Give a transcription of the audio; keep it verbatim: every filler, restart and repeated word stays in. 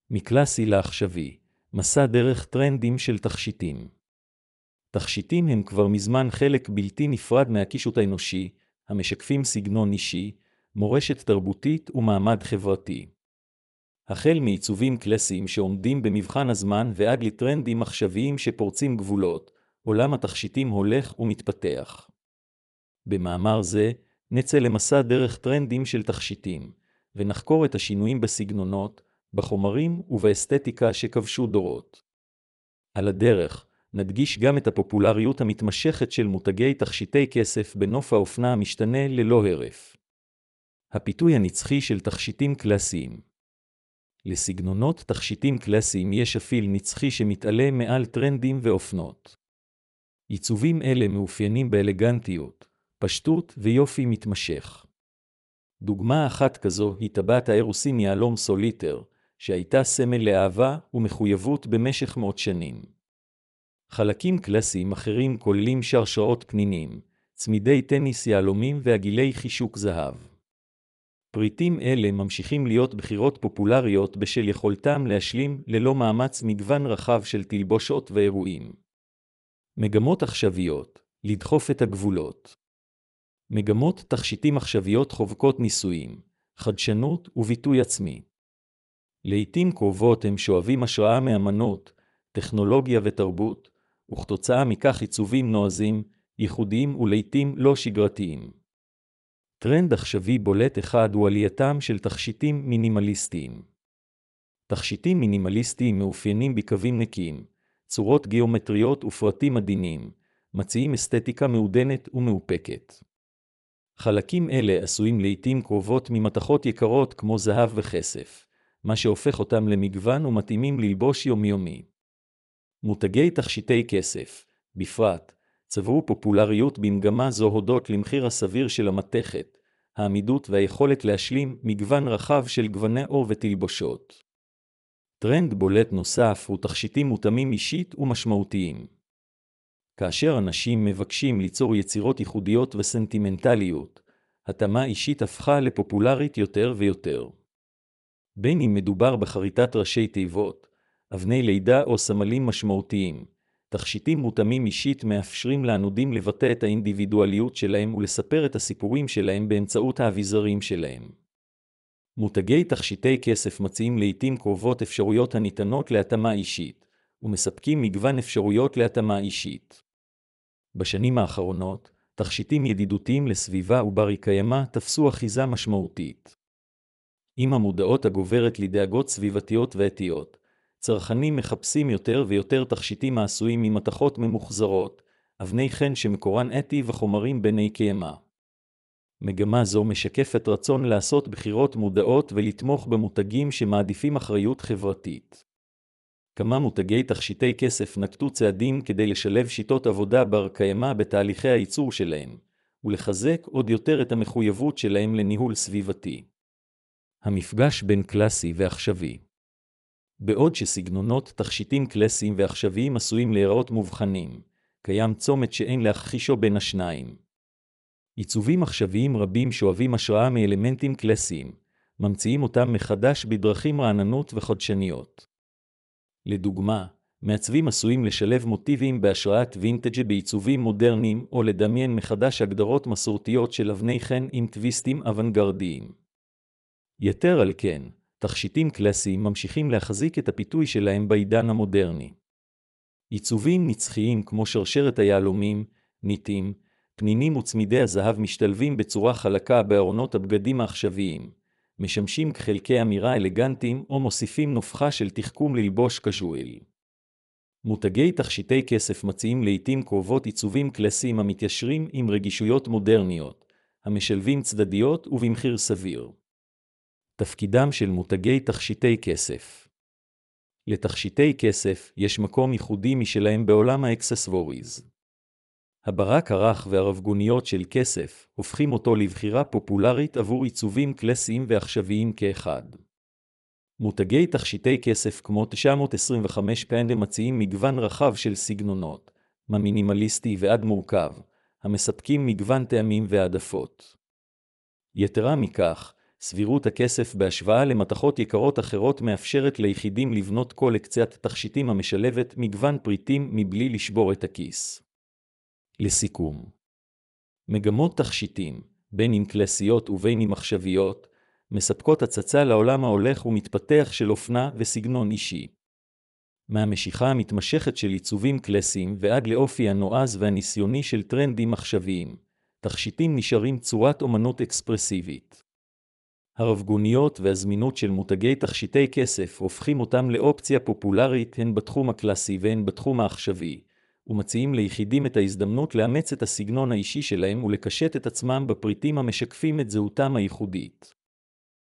מקלאסי לעכשווי, מסע דרך טרנדים של תכשיטים. תכשיטים הם כבר מזמן חלק בלתי נפרד מהקישוט האנושי, המשקפים סגנון אישי, מורשת תרבותית ומעמד חברתי. החל מעיצובים קלאסיים שעומדים במבחן הזמן ועד לטרנדים עכשוויים שפורצים גבולות, עולם התכשיטים הולך ומתפתח. במאמר זה נצא למסע דרך טרנדים של תכשיטים, ונחקור את השינויים בסגנונות, בחומרים ובאסתטיקה שכבשו דורות. על הדרך, נדגיש גם את הפופולריות המתמשכת של מותגי תכשיטי כסף בנוף האופנה המשתנה ללא הרף. הפיתוי הנצחי של תכשיטים קלאסיים. לסגנונות תכשיטים קלאסיים יש אפיל נצחי שמתעלה מעל טרנדים ואופנות. עיצובים אלה מאופיינים באלגנטיות, פשטות ויופי מתמשך. דוגמה אחת כזו היא טבעת האירוסין יהלום סוליטר, שהייתה סמל לאהבה ומחויבות במשך מאות שנים. חלקים קלאסיים אחרים כוללים שרשרות פנינים, צמידי טניס יהלומים ועגילי חישוק זהב. פריטים אלה ממשיכים להיות בחירות פופולריות בשל יכולתם להשלים ללא מאמץ מגוון רחב של תלבושות ואירועים. מגמות עכשוויות, לדחוף את הגבולות. מגמות תכשיטים עכשוויות חובקות ניסויים, חדשנות וביטוי עצמי. לעתים קרובות הם שואבים השראה מאמנות, טכנולוגיה ותרבות, וכתוצאה מכך עיצובים נועזים, ייחודיים ולעתים לא שגרתיים. טרנד עכשווי בולט אחד הוא עלייתם של תכשיטים מינימליסטיים. תכשיטים מינימליסטיים מאופיינים בקווים נקיים, צורות גיאומטריות ופרטים עדינים, מציעים אסתטיקה מעודנת ומאופקת. חלקים אלה עשויים לעתים קרובות ממתכות יקרות כמו זהב וכסף, מה שהופך אותם למגוון ומתאימים ללבוש יומיומי. מותגי תכשיטי כסף, בפרט, צברו פופולריות במגמה זו הודות למחיר הסביר של המתכת, העמידות והיכולת להשלים מגוון רחב של גווני עור ותלבושות. טרנד בולט נוסף הוא תכשיטים מותאמים אישית ומשמעותיים. כאשר אנשים מבקשים ליצור יצירות ייחודיות וסנטימנטליות, התאמה אישית הפכה לפופולרית יותר ויותר. בין אם מדובר בחריטת ראשי תיבות, אבני לידה או סמלים משמעותיים, תכשיטים מותאמים אישית מאפשרים לענודים לבטא את האינדיבידואליות שלהם ולספר את הסיפורים שלהם באמצעות האביזרים שלהם. מותגי תכשיטי כסף מציעים לעתים קרובות אפשרויות הניתנות להתאמה אישית, ומספקים מגוון אפשרויות להתאמה אישית. בשנים האחרונות, תכשיטים ידידותיים לסביבה וברי קיימא תפסו אחיזה משמעותית. עם המודעות הגוברת לדאגות סביבתיות ואתיות, צרכנים מחפשים יותר ויותר תכשיטים העשויים ממתכות ממוחזרות, אבני חן שמקורן אתי וחומרים בני קיימא. מגמה זו משקפת רצון לעשות בחירות מודעות ולתמוך במותגים שמעדיפים אחריות חברתית. כמה מותגי תכשיטי כסף נקטו צעדים כדי לשלב שיטות עבודה בר קיימא בתהליכי הייצור שלהם, ולחזק עוד יותר את המחויבות שלהם לניהול סביבתי. המפגש בין קלאסי ועכשווי. בעוד שסגנונות תכשיטים קלאסיים ועכשוויים עשויים להיראות מובחנים, קיים צומת שאין להכחישו בין השניים. עיצובים עכשוויים רבים שואבים השראה מאלמנטים קלאסיים, ממציאים אותם מחדש בדרכים רעננות וחדשניות. לדוגמה, מעצבים עשויים לשלב מוטיבים בהשראת וינטג' בעיצובים מודרניים או לדמיין מחדש הגדרות מסורתיות של אבני חן עם טוויסטים אוונגרדיים. יתר על כן, תכשיטים קלאסיים ממשיכים להחזיק את הפיתוי שלהם בעידן המודרני. עיצובים נצחיים כמו שרשרת היהלומים, ניטים, פנינים וצמידי הזהב משתלבים בצורה חלקה בארונות הבגדים העכשוויים, משמשים כחלקי אמירה אלגנטיים או מוסיפים נופחה של תחכום ללבוש קז'ואל. מותגי תכשיטי כסף מציעים לעתים קרובות עיצובים קלאסיים המתיישרים עם רגישויות מודרניות, המשלבים צדדיות ובמחיר סביר. תפקידם של מותגי תכשיטי כסף. לתכשיטי כסף יש מקום ייחודי משלהם בעולם האקססווריז. הברק הרך והרבגוניות של כסף הופכים אותו לבחירה פופולרית עבור עיצובים קלאסיים ועכשוויים כאחד. מותגי תכשיטי כסף כמו תשע מאות עשרים וחמש פנדה מציעים מגוון רחב של סגנונות, מהמינימליסטי ועד מורכב, המספקים מגוון טעמים והעדפות. יתרה מכך, סבירות הכסף בהשוואה למתכות יקרות אחרות מאפשרת ליחידים לבנות קולקציית תכשיטים המשלבת מגוון פריטים מבלי לשבור את הכיס. לסיכום, מגמות תכשיטים, בין אם קלאסיות ובין אם עכשוויות, מספקות הצצה לעולם ההולך ומתפתח של אופנה וסגנון אישי. מהמשיכה המתמשכת של עיצובים קלאסיים ועד לאופי הנועז והניסיוני של טרנדים עכשוויים, תכשיטים נשארים צורת אומנות אקספרסיבית. הרבגוניות והזמינות של מותגי תכשיטי כסף הופכים אותם לאופציה פופולרית הן בתחום הקלאסי והן בתחום העכשווי, ומציעים ליחידים את ההזדמנות לאמץ את הסגנון האישי שלהם ולקשט את עצמם בפריטים המשקפים את זהותם הייחודית.